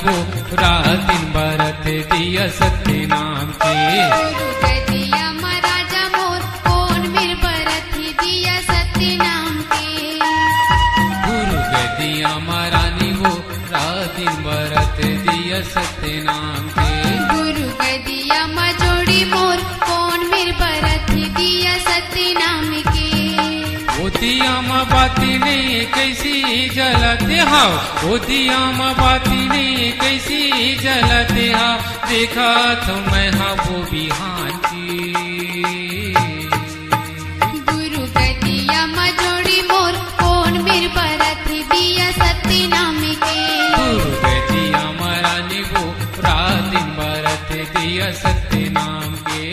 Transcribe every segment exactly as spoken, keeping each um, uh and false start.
वो रात दिन बरत दिया सत्य नाम के। गुरु गदिया महाराजा मोर कौन मिर बरत दिया सत्य नाम के। गुरु गदिया महारानी वो रात दिन बरत दिया सत्य नाम के। गुरु गदिया मजोड़ी मोर कौन मिर बरत दिया सत्य नाम के। ओ दिया माँ बाती ने कैसी जलते हाव, ओ दिया माँ बाती ने कैसी जलते हाव, देखा तो मैं हाँ वो बिहान की। गुरु गदिया मजोड़ी मोर कौन मिर बरत दिया सत्य नाम के। गुरु गदिया महारानी वो रात दिन बरत दिया सत्य नाम के।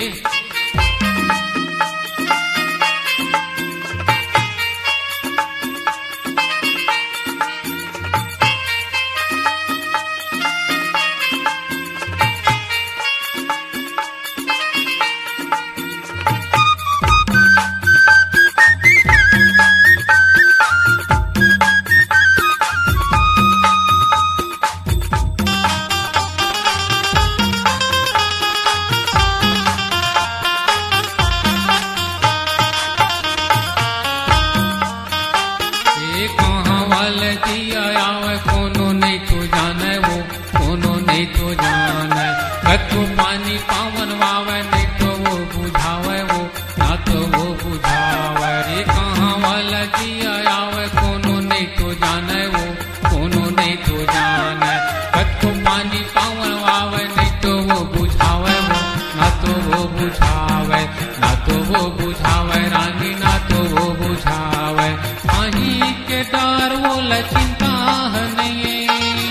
दिया आवे कोनो नहीं तो जाने वो, कोनो नहीं तो जाने। कतो पानी पावन वावे नहीं तो वो बुझावे वो, ना तो वो बुझावे। रे कहाँ वाला दिया आवे कोनो नहीं तो जाने वो, कोनो नहीं तो जाने। कतो पानी पावन वावे नहीं तो वो बुझावे वो, ना तो वो बुझावे, ना तो वो बुझावे रानी, ना तो वो बुझावे। कहीं के डर वो चिंता नहीं,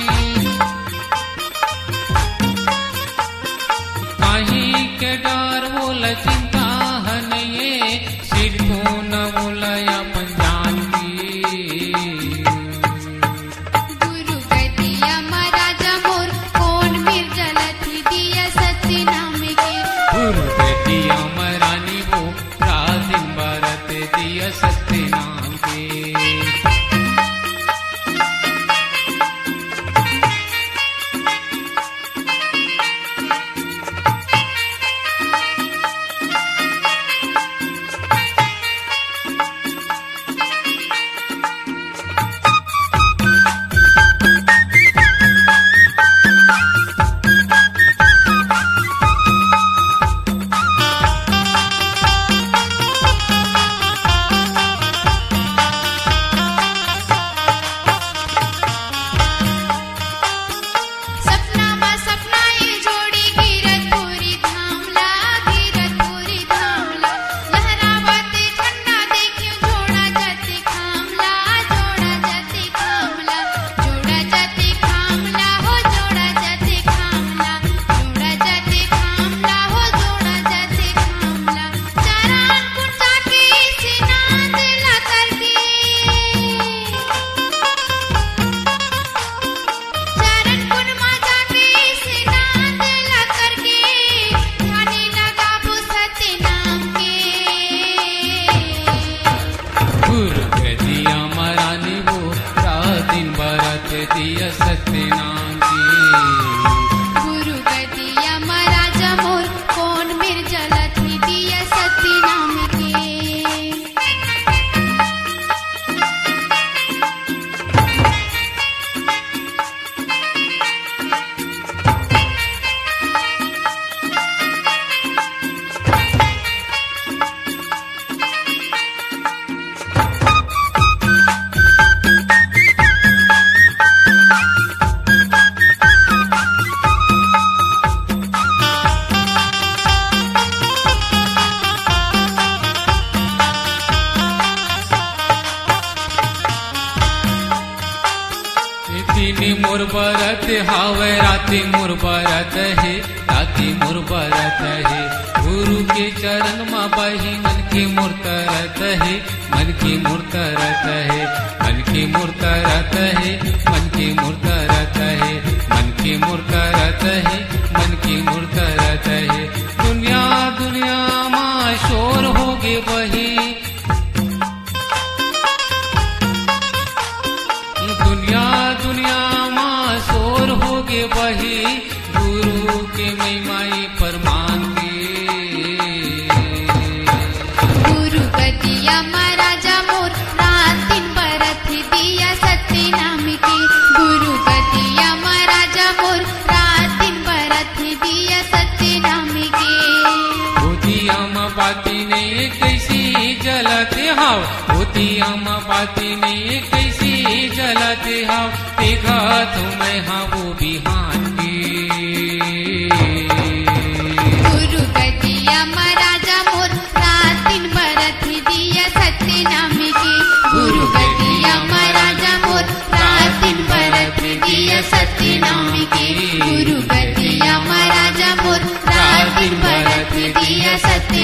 कहीं के डर वो चिंता नहीं, सिर को न बोलया पंजान की। गुरु गदिया महाराजा मोर कौन मिर जलत दिया सत्य नाम के। गुरु गदिया महारानी वो रात दिन बरत दिया सत्य नाम के। दिया सत्य नाम की। गुरु गदिया महाराजा मोर कौन मिर जलत दिया सत्य नाम के। दिनी मोर बरत हावे राति मोर बरत है, राति मोर बरत है। गुरु के चरण माँ बही मन की मूर्तरत है, मन की मूर्तरत है, मन की मूर्तरत है, मन की मूर्तरत है, मन की मूर्तरत है, मन की मूर्तरत है। दुनिया दुनिया माँ शोर होगे वही, दुनिया दुनिया माँ शोर होगे जलत हाव होती हम बाती में कैसी जलत हाव देखा तुम्हें हाँ वो बिहान की गुरु गदिया महाराजा मोर रात दिन बरत दिया सत्य नाम के गुरु गदिया महाराजा मोर रात दिन बरत दिया सत्य नाम के गुरु गदिया महाराजा मोर रात दिन बरत दिया सत्य